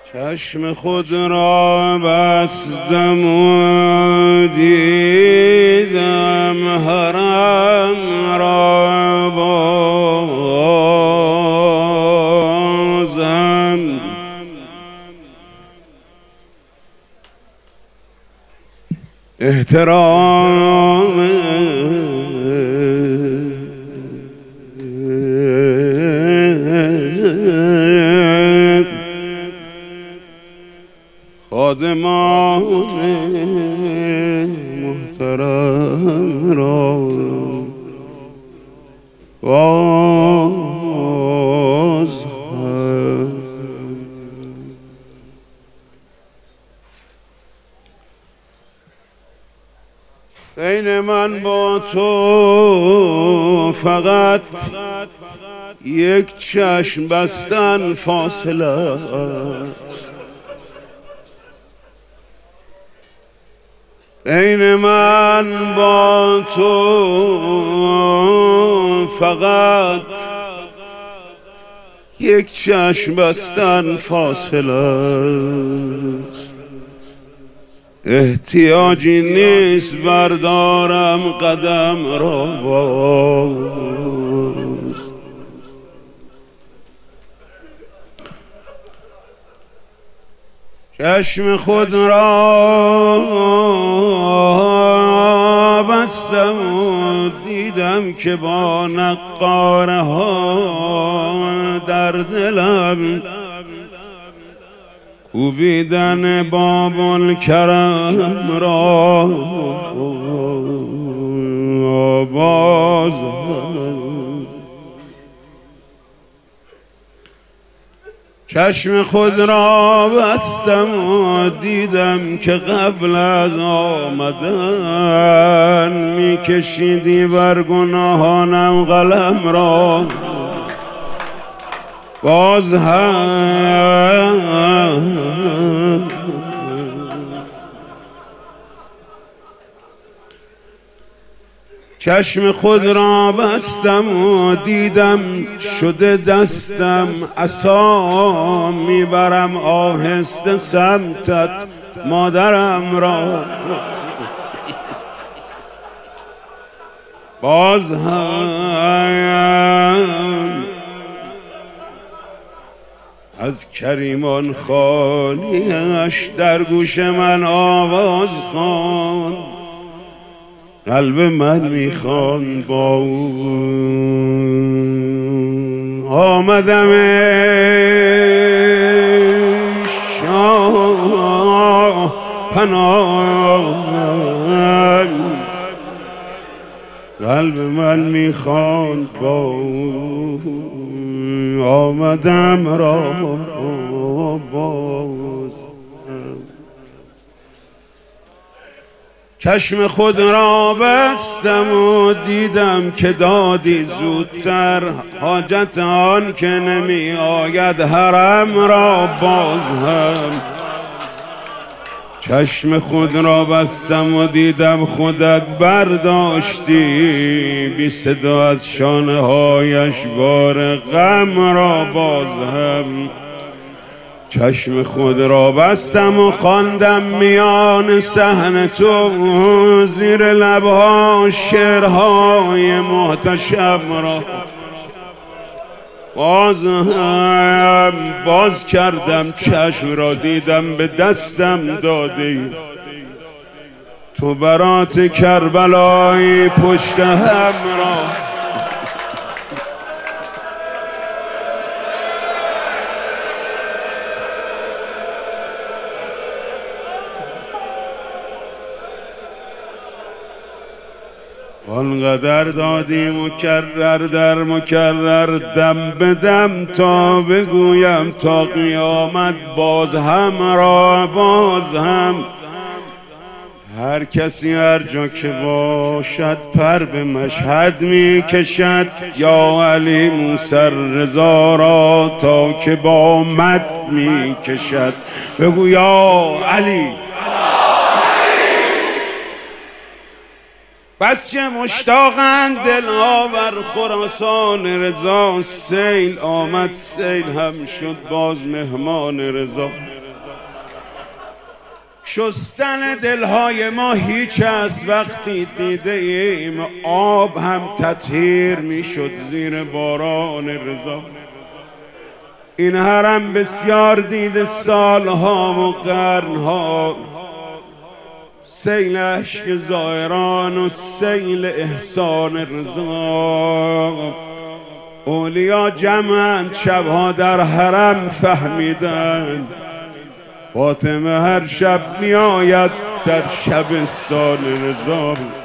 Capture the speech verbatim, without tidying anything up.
چشم خود را بستم و دیدم حرم را بازم، احترام خادمان محترم را باز هم. بین من با تو فقط یک چشم بستن فاصله است، بین من با تو فقط یک چشم بستن فاصله است. احتیاجی نیست بردارم قدم را باز، چشم خود را بستم و دیدم که با نقاره ها در دلم کوبیدن باب الکرم را باز. چشم خود را بستم و دیدم که قبل از آمدن میکشیدی بر گناهانم قلم را باز هم. چشم خود را بستم و دیدم شده دستم عصا میبرم آهسته سمتت مادرم را باز هم. از کریمان خانیش در گوش من آواز خواند، قلب من میخوان با او آمدم شاه پناه، قلب من میخوان با او آمدم را باز. چشم خود را بستم و دیدم که دادی زودتر، حاجت آن که نمی آید حرم را باز هم. چشم خود را بستم و دیدم خودت برداشتی بی صدا از شانه هایش بار غم را باز هم. چشم خود را بستم و خواندم میان صحن تو زیر لبها شعرهای محتشم را باز هم. باز کردم چشم را دیدم به دستم دادی تو برات کربلای پشت هم را آنقدر دادی مکرر در مکرر دم به دم تا بگویم تا قیامت باز هم را باز هم. هر کسی هر جا که باشد پر به مشهد می کشد، یا علی موسی رضا را تا که با مد می کشد. بگو یا علی بس که مشتاقند دلها بر خراسان رضا. سیل آمد سیل هم شد باز مهمان رضا. شستن دلهای ما هیچ از وقتی دیده ایم آب هم تطهیر میشد زیر باران رضا. این حرم بسیار دیده سالها و قرنها، سیل عشق زائران و سیل احسان رضا. اولیا جمعند شبها در حرم فهمیدند فاطمه هر شب می آید در شبستان رضا.